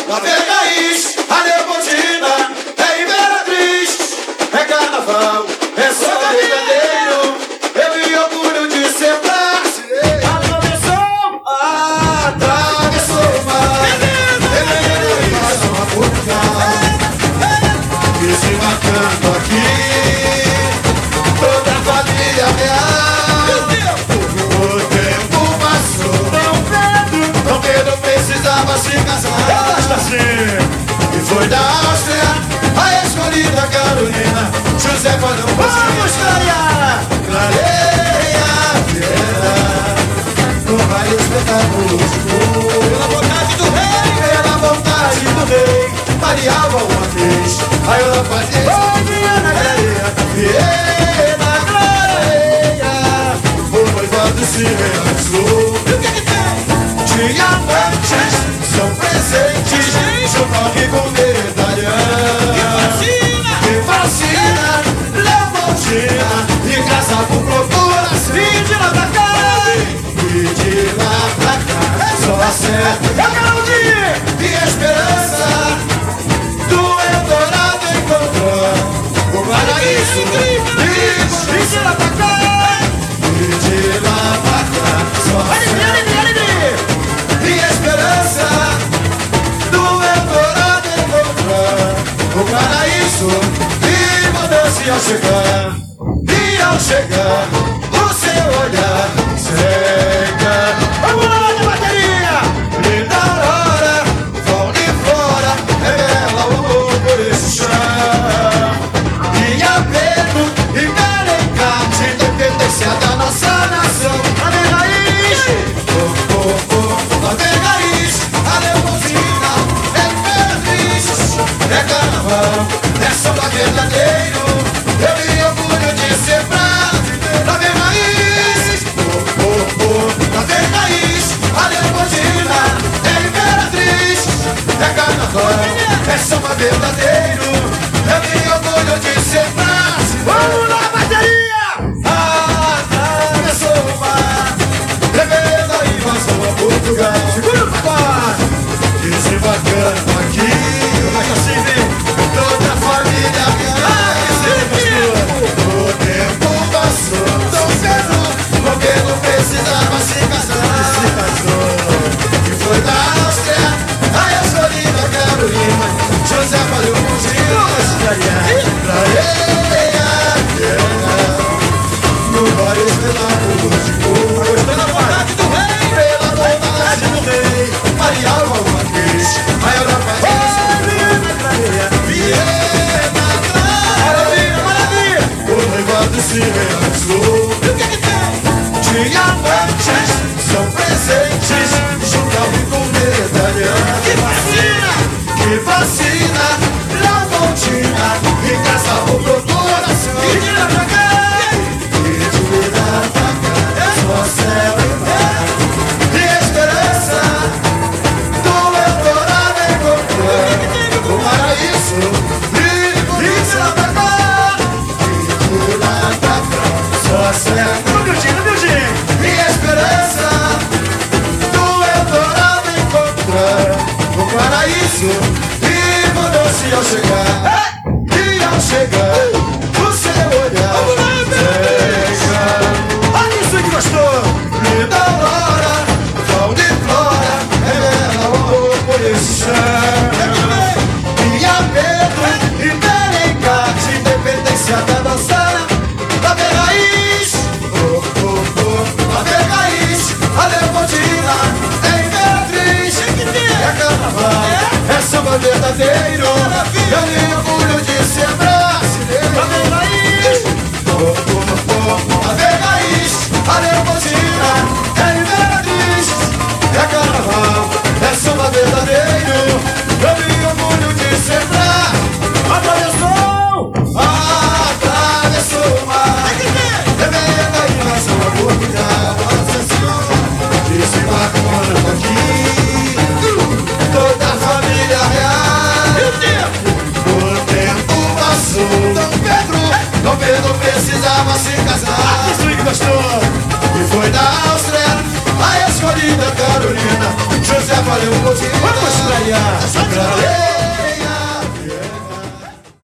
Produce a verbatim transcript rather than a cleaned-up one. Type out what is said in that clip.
Lá vem Raiz, a Leopoldina, é Imperatriz, é carnaval, é só verdadeiro. Eu me orgulho de ser brasileiro. Atravessou, atravessou o mar, revelando em mais uma Portugal. E se marcando aqui, toda a família real. O tempo passou, Dom Pedro precisava se casar. E foi da Áustria a escolhida Carolina. José falou, vamos clarear, clareia a Viena. No baile espetáculo de cor, pela vontade do rei, pela vontade do rei, variava uma vez a Europa fazia. Oh, Viena, clareia, Viena, clareia. O noivado se realizou. E o que que tem? Diamantes são presentes, chocolate com medalha. Que fascina, que fascina, Leopoldina. E casa por procuração. E de lá pra cá, e de lá pra cá, só acerta. Eu quero de e esperança do Eldorado encontrou o paraíso. E de lá pra cá, e de lá pra cá, só acerta. E esperança do Eldorado encontrar o paraíso. E mudança ao chegar, e ao chegar, o seu olhar cega. Vamos lá na bateria! Linda aurora, fauna e flora, revela o amor por esse chão. E a Pedro e Belencar, independência da nossa nação. A minha raiz, oh, oh, oh. Lá vem Raiz, a Leopoldina, é Imperatriz, é carnaval, é samba verdadeiro. Eu me orgulho de ser brasileiro. Lá vem Raiz, oh, oh, oh. Lá vem Raiz, a Leopoldina, é Imperatriz, é carnaval, é samba verdadeiro. Eu me orgulho de ser brasileiro. Vamos lá, bateria! Atravessou o mar, revela a invasão a Portugal. Segura o papai! Desembarcando aqui, mas assim vem toda a família real. O tempo passou, Dom Pedro, Dom Pedro precisava se casar. Se casou, e foi da Áustria a escolhida Carolina. José falou com Deus, clareia a Viena. No baile espetáculo de cor, pela vontade do rei, pela vontade do rei, variava uma vez a Europa fazia. Viena, clareia, Viena, maravilha, maravilha. O noivado se realizou. E o que que tem? Diamantes são presentes, chocolate com medalha. Que fascina, que fascina, Leopoldina, e casa por procuração. E de lá pra cá, só céu e mar, e esperança do Eldorado encontrou o paraíso. E de lá pra cá, e de lá pra cá, só céu e esperança do Eldorado encontrar o paraíso. E mandou-se ao chegar, e ao chegar, o seu olhar cega. Gostou? Linda aurora, fauna e flora, revela o amor por esse chão. E a Pedro e Belencar, independência da nossa. Lá vem Raiz, oh, oh, oh. Lá vem Raiz, a Leopoldina, é Imperatriz, é carnaval, é samba verdadeiro. Eu me orgulho de ser brasileiro. Lá vem Raiz, oh, oh, oh. Lá vem Raiz, a Leopoldina, é Imperatriz, é carnaval, é samba verdadeiro. Eu me orgulho de ser brasileiro. Atravessou, atravessou o mar, revela a invasão a Portugal. Nossa Senhora, desembarcando aqui, toda a família real. O tempo passou, Dom Pedro, Dom Pedro precisava se casar. Gostou? E foi da Áustria a escolhida Carolina. José valeu um pouquinho. Vamos praia, pra